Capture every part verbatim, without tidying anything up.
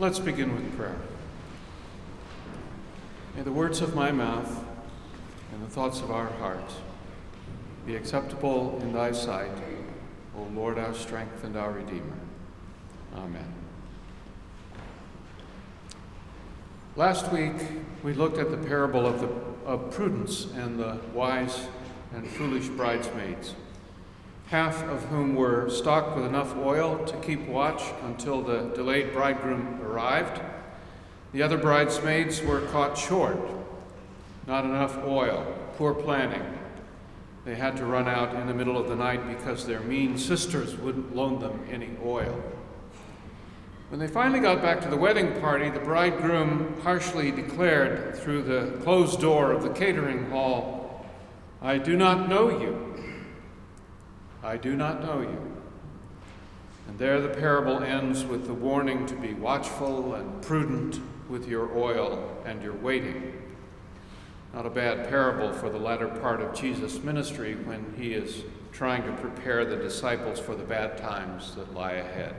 Let's begin with prayer. May the words of my mouth and the thoughts of our hearts be acceptable in thy sight, O Lord, our strength and our Redeemer. Amen. Last week, we looked at the parable of, the, of prudence and the wise and foolish bridesmaids, half of whom were stocked with enough oil to keep watch until the delayed bridegroom arrived. The other bridesmaids were caught short. Not enough oil, poor planning. They had to run out in the middle of the night because their mean sisters wouldn't loan them any oil. When they finally got back to the wedding party, the bridegroom harshly declared through the closed door of the catering hall, "I do not know you. I do not know you." And there the parable ends with the warning to be watchful and prudent with your oil and your waiting. Not a bad parable for the latter part of Jesus' ministry when he is trying to prepare the disciples for the bad times that lie ahead.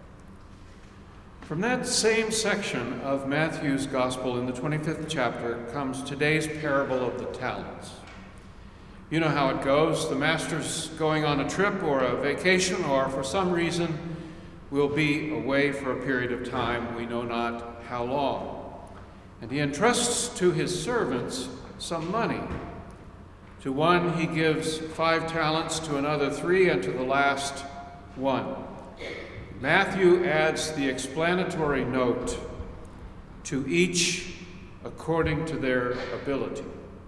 From that same section of Matthew's Gospel in the twenty-fifth chapter comes today's parable of the talents. You know how it goes. The master's going on a trip or a vacation, or for some reason will be away for a period of time, we know not how long. And he entrusts to his servants some money. To one he gives five talents, to another three, and to the last one. Matthew adds the explanatory note, to each according to their ability.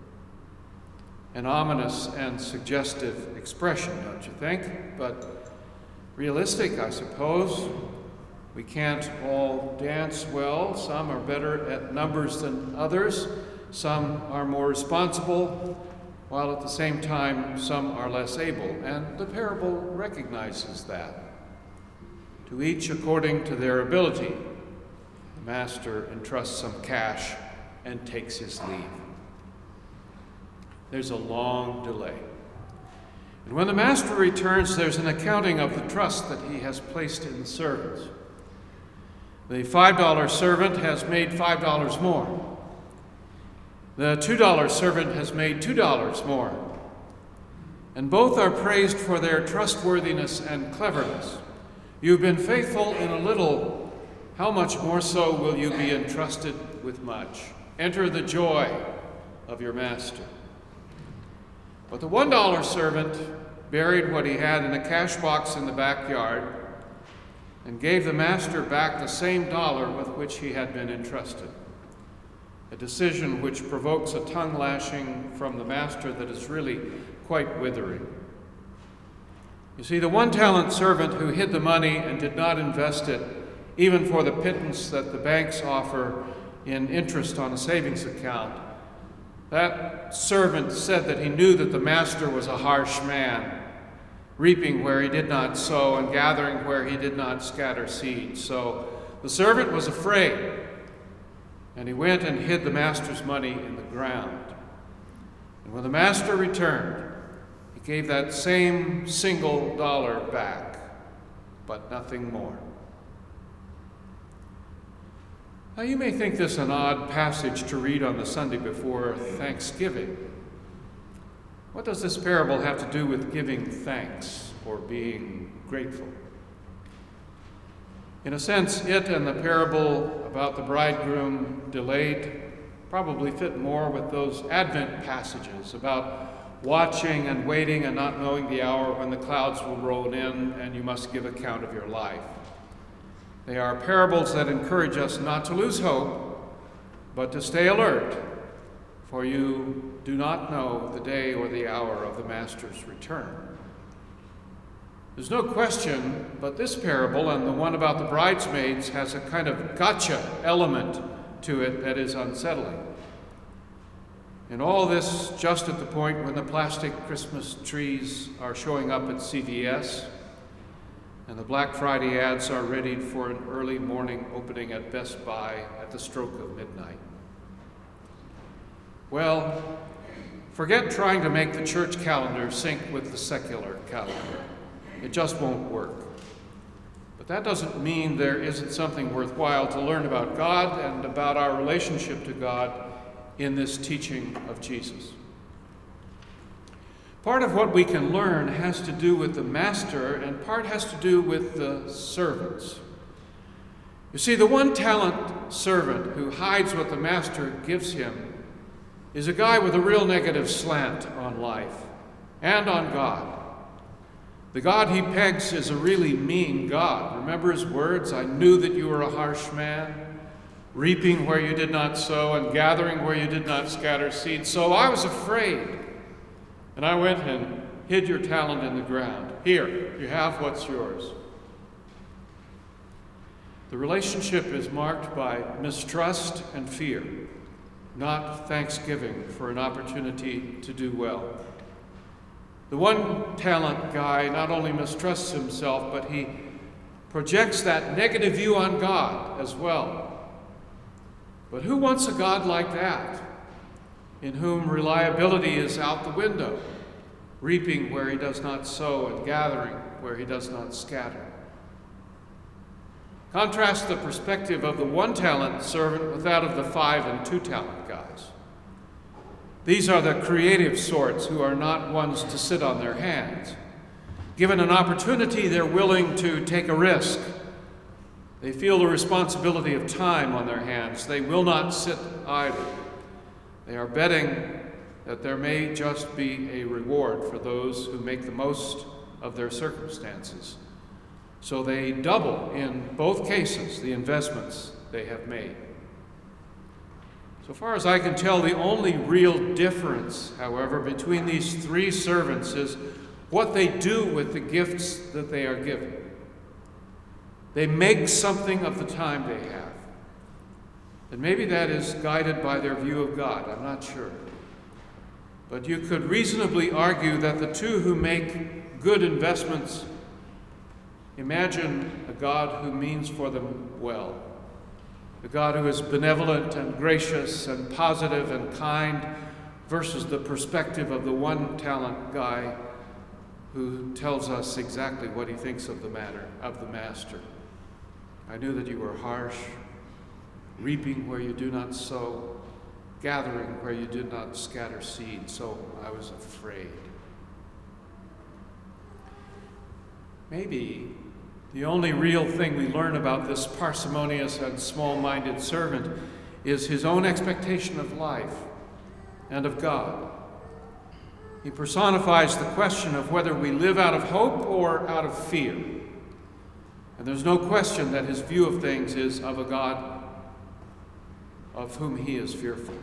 An ominous and suggestive expression, don't you think? But realistic, I suppose. We can't all dance well. Some are better at numbers than others. Some are more responsible, while at the same time some are less able. And the parable recognizes that. To each according to their ability, the master entrusts some cash and takes his leave. There's a long delay. And when the master returns, there's an accounting of the trust that he has placed in the servants. The five dollar servant has made five dollars more. The two dollar servant has made two dollars more. And both are praised for their trustworthiness and cleverness. You've been faithful in a little. How much more so will you be entrusted with much? Enter the joy of your master. But the one dollar servant buried what he had in a cash box in the backyard and gave the master back the same dollar with which he had been entrusted. A decision which provokes a tongue lashing from the master that is really quite withering. You see, the one talent servant who hid the money and did not invest it, even for the pittance that the banks offer in interest on a savings account, that servant said that he knew that the master was a harsh man, reaping where he did not sow and gathering where he did not scatter seed. So the servant was afraid, and he went and hid the master's money in the ground. And when the master returned, he gave that same single dollar back, but nothing more. Now, you may think this an odd passage to read on the Sunday before Thanksgiving. What does this parable have to do with giving thanks or being grateful? In a sense, it and the parable about the bridegroom delayed probably fit more with those Advent passages about watching and waiting and not knowing the hour when the clouds will roll in and you must give account of your life. They are parables that encourage us not to lose hope, but to stay alert, for you do not know the day or the hour of the master's return. There's no question, but this parable and the one about the bridesmaids has a kind of gotcha element to it that is unsettling. And all this just at the point when the plastic Christmas trees are showing up at C V S, and the Black Friday ads are ready for an early morning opening at Best Buy at the stroke of midnight. Well, forget trying to make the church calendar sync with the secular calendar. It just won't work. The But that doesn't mean there isn't something worthwhile to learn about God and about our relationship to God in this teaching of Jesus. Part of what we can learn has to do with the master, and part has to do with the servants. You see, the one-talent servant who hides what the master gives him is a guy with a real negative slant on life and on God. The God he pegs is a really mean God. Remember his words, "I knew that you were a harsh man, reaping where you did not sow and gathering where you did not scatter seed. So I was afraid, and I went and hid your talent in the ground. Here, you have what's yours." The relationship is marked by mistrust and fear, not thanksgiving for an opportunity to do well. The one-talent guy not only mistrusts himself, but he projects that negative view on God as well. But who wants a God like that, in whom reliability is out the window, reaping where he does not sow and gathering where he does not scatter? Contrast the perspective of the one-talent servant with that of the five and two-talent guys. These are the creative sorts who are not ones to sit on their hands. Given an opportunity, they're willing to take a risk. They feel the responsibility of time on their hands. They will not sit idle. They are betting that there may just be a reward for those who make the most of their circumstances. So they double, in both cases, the investments they have made. So far as I can tell, the only real difference, however, between these three servants is what they do with the gifts that they are given. They make something of the time they have. And maybe that is guided by their view of God, I'm not sure. But you could reasonably argue that the two who make good investments imagine a God who means for them well. A God who is benevolent and gracious and positive and kind versus the perspective of the one-talent guy who tells us exactly what he thinks of the matter, of the master. "I knew that you were harsh, reaping where you do not sow, gathering where you did not scatter seed, so I was afraid." Maybe the only real thing we learn about this parsimonious and small-minded servant is his own expectation of life and of God. He personifies the question of whether we live out of hope or out of fear. And there's no question that his view of things is of a God of whom he is fearful.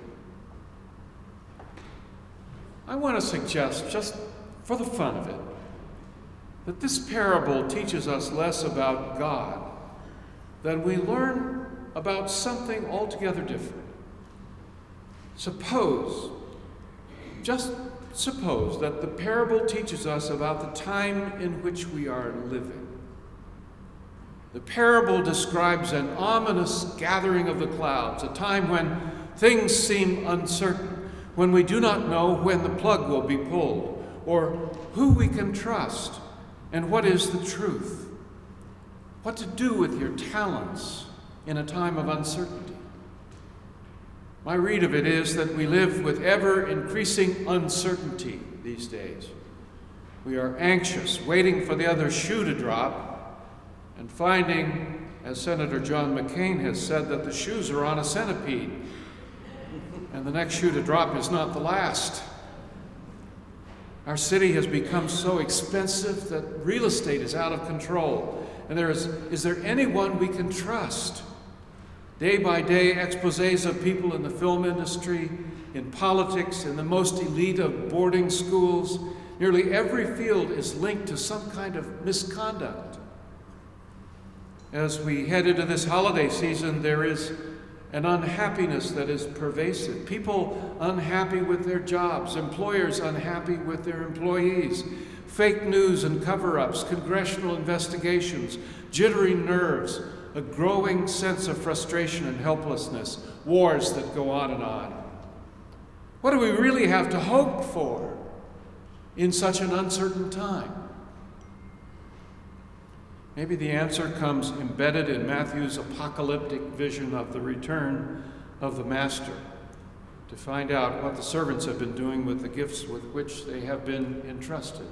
I want to suggest, just for the fun of it, that this parable teaches us less about God than we learn about something altogether different. Suppose, just suppose, that the parable teaches us about the time in which we are living. The parable describes an ominous gathering of the clouds, a time when things seem uncertain, when we do not know when the plug will be pulled, or who we can trust, and what is the truth? What to do with your talents in a time of uncertainty? My read of it is that we live with ever-increasing uncertainty these days. We are anxious, waiting for the other shoe to drop, and finding, as Senator John McCain has said, that the shoes are on a centipede, and the next shoe to drop is not the last. Our city has become so expensive that real estate is out of control. And there is, is there anyone we can trust? Day by day, exposés of people in the film industry, in politics, in the most elite of boarding schools. Nearly every field is linked to some kind of misconduct. As we head into this holiday season, there is an unhappiness that is pervasive. People unhappy with their jobs, employers unhappy with their employees, fake news and cover-ups, congressional investigations, jittery nerves, a growing sense of frustration and helplessness, wars that go on and on. What do we really have to hope for in such an uncertain time? Maybe the answer comes embedded in Matthew's apocalyptic vision of the return of the Master, to find out what the servants have been doing with the gifts with which they have been entrusted.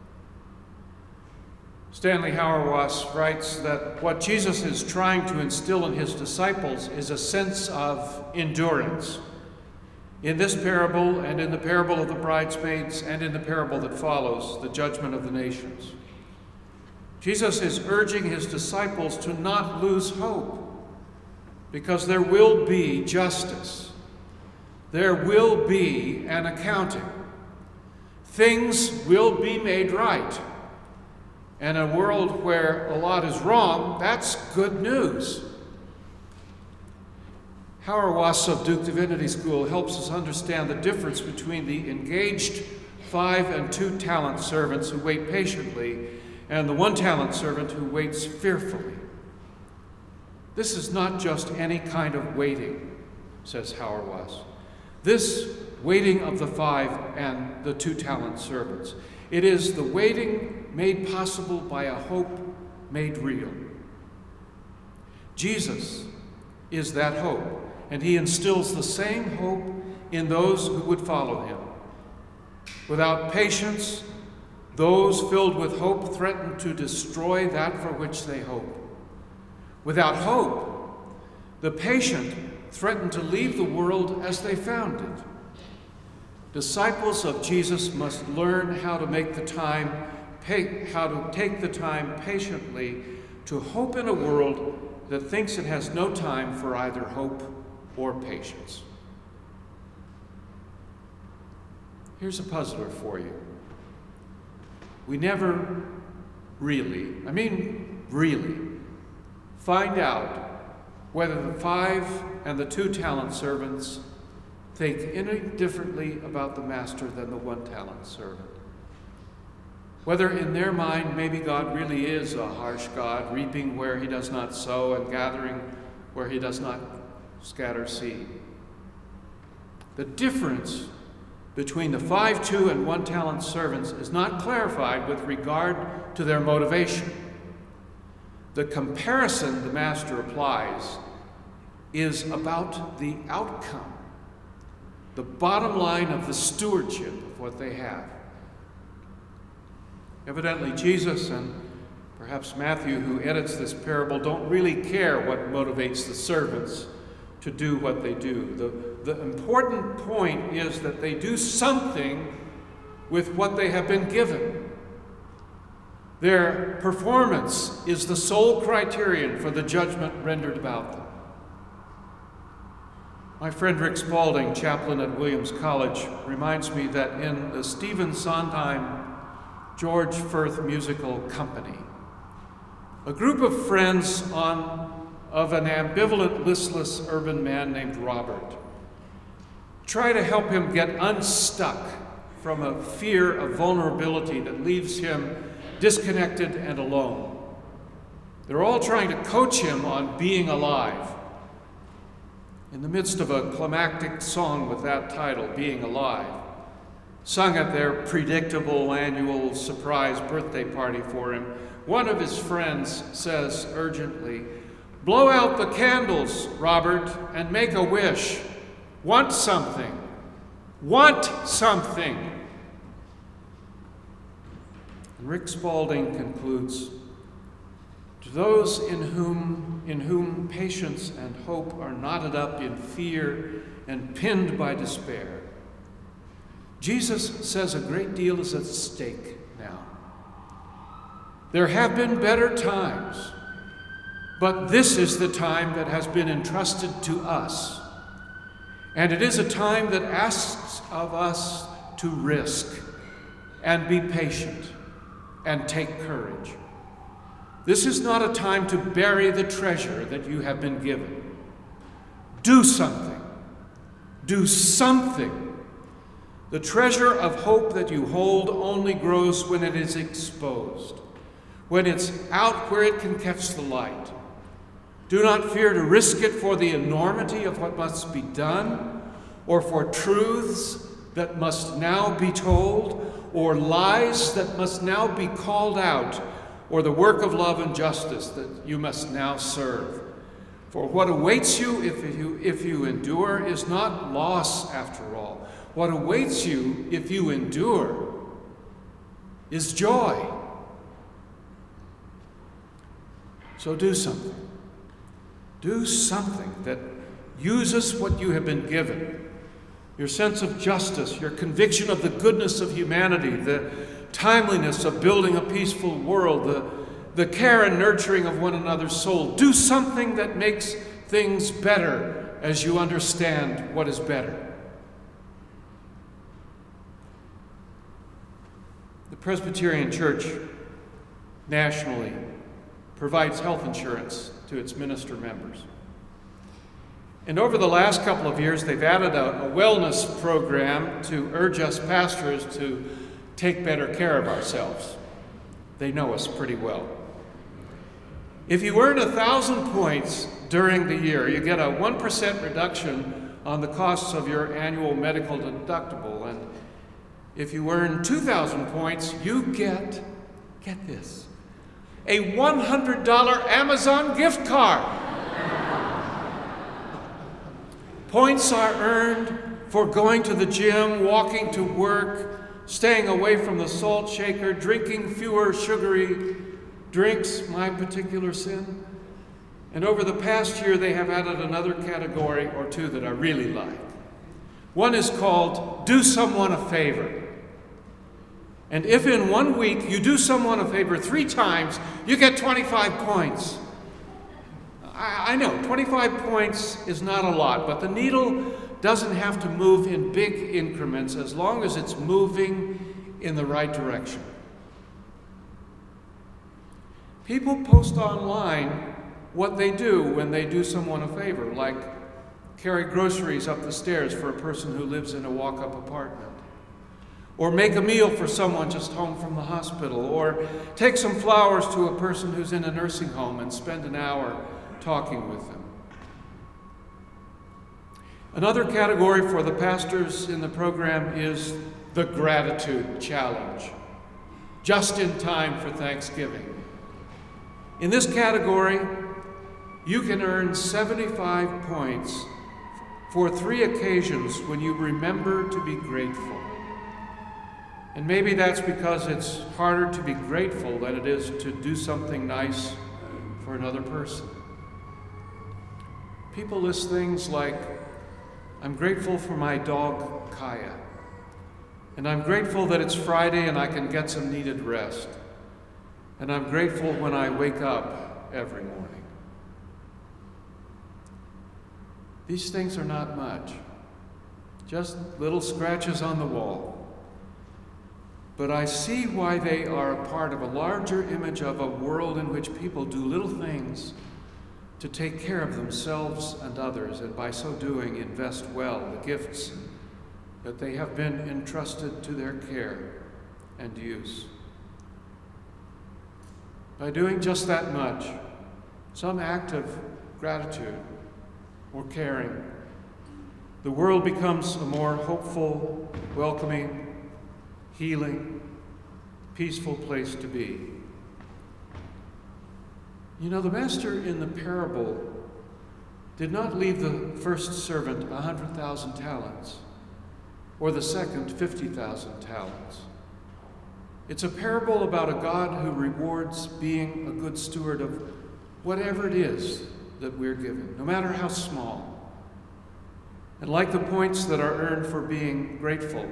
Stanley Hauerwas writes that what Jesus is trying to instill in his disciples is a sense of endurance. In this parable, and in the parable of the bridesmaids, and in the parable that follows, the judgment of the nations, Jesus is urging his disciples to not lose hope, because there will be justice. There will be an accounting. Things will be made right. And a world where a lot is wrong, that's good news. Hauerwas of Duke Divinity School helps us understand the difference between the engaged five and two talent servants who wait patiently and the one talent servant who waits fearfully. This is not just any kind of waiting, says Hauerwas. This waiting of the five and the two talent servants, it is the waiting made possible by a hope made real. Jesus is that hope, and he instills the same hope in those who would follow him. Without patience, those filled with hope threaten to destroy that for which they hope. Without hope, the patient threaten to leave the world as they found it. Disciples of Jesus must learn how to make the time, pay, how to take the time patiently to hope in a world that thinks it has no time for either hope or patience. Here's a puzzler for you. We never really, I mean really, find out whether the five and the two talent servants think any differently about the master than the one talent servant. Whether in their mind maybe God really is a harsh God, reaping where he does not sow and gathering where he does not scatter seed. The difference between the five, two, and one talent servants is not clarified with regard to their motivation. The comparison the master applies is about the outcome, the bottom line of the stewardship of what they have. Evidently, Jesus and perhaps Matthew, who edits this parable, don't really care what motivates the servants to do what they do. The, the important point is that they do something with what they have been given. Their performance is the sole criterion for the judgment rendered about them. My friend Rick Spalding, chaplain at Williams College, reminds me that in the Stephen Sondheim George Firth musical Company, a group of friends on of an ambivalent, listless urban man named Robert try to help him get unstuck from a fear of vulnerability that leaves him disconnected and alone. They're all trying to coach him on being alive. In the midst of a climactic song with that title, Being Alive, sung at their predictable annual surprise birthday party for him, one of his friends says urgently, "Blow out the candles, Robert, and make a wish. Want something. Want something." And Rick Spalding concludes, "To those in whom, in whom patience and hope are knotted up in fear and pinned by despair, Jesus says a great deal is at stake now. There have been better times, but this is the time that has been entrusted to us. And it is a time that asks of us to risk and be patient and take courage. This is not a time to bury the treasure that you have been given. Do something. Do something. The treasure of hope that you hold only grows when it is exposed, when it's out where it can catch the light. Do not fear to risk it for the enormity of what must be done, or for truths that must now be told, or lies that must now be called out, or the work of love and justice that you must now serve. For what awaits you if you, if you endure is not loss after all. What awaits you if you endure is joy. So do something. Do something that uses what you have been given. Your sense of justice, your conviction of the goodness of humanity, the timeliness of building a peaceful world, the, the care and nurturing of one another's soul. Do something that makes things better as you understand what is better. The Presbyterian Church nationally provides health insurance to its minister members. And over the last couple of years, they've added a, a wellness program to urge us pastors to take better care of ourselves. They know us pretty well. If you earn a thousand points during the year, you get a one percent reduction on the costs of your annual medical deductible. And if you earn two thousand points, you get, get this, a one hundred dollar Amazon gift card. Points are earned for going to the gym, walking to work, staying away from the salt shaker, drinking fewer sugary drinks, my particular sin. And over the past year, they have added another category or two that I really like. One is called Do Someone a Favor. And if in one week you do someone a favor three times, you get twenty-five points. I, I know, twenty-five points is not a lot, but the needle doesn't have to move in big increments as long as it's moving in the right direction. People post online what they do when they do someone a favor, like carry groceries up the stairs for a person who lives in a walk-up apartment, or make a meal for someone just home from the hospital, or take some flowers to a person who's in a nursing home and spend an hour talking with them. Another category for the pastors in the program is the Gratitude Challenge, just in time for Thanksgiving. In this category, you can earn seventy-five points for three occasions when you remember to be grateful. And maybe that's because it's harder to be grateful than it is to do something nice for another person. People list things like, I'm grateful for my dog, Kaya. And I'm grateful that it's Friday and I can get some needed rest. And I'm grateful when I wake up every morning. These things are not much, just little scratches on the wall. But I see why they are a part of a larger image of a world in which people do little things to take care of themselves and others, and by so doing invest well the gifts that they have been entrusted to their care and use. By doing just that much, some act of gratitude or caring, the world becomes a more hopeful, welcoming, healing, peaceful place to be. You know, the master in the parable did not leave the first servant a hundred thousand talents, or the second fifty thousand talents. It's a parable about a God who rewards being a good steward of whatever it is that we're given, no matter how small. And like the points that are earned for being grateful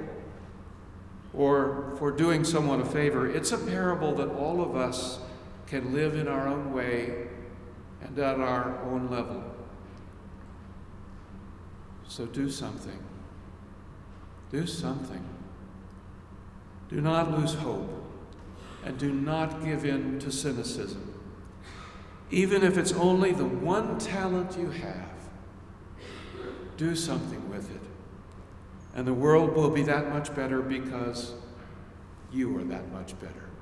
or for doing someone a favor, it's a parable that all of us can live in our own way and at our own level. So do something. Do something. Do not lose hope, and do not give in to cynicism. Even if it's only the one talent you have, do something with it. And the world will be that much better because you are that much better.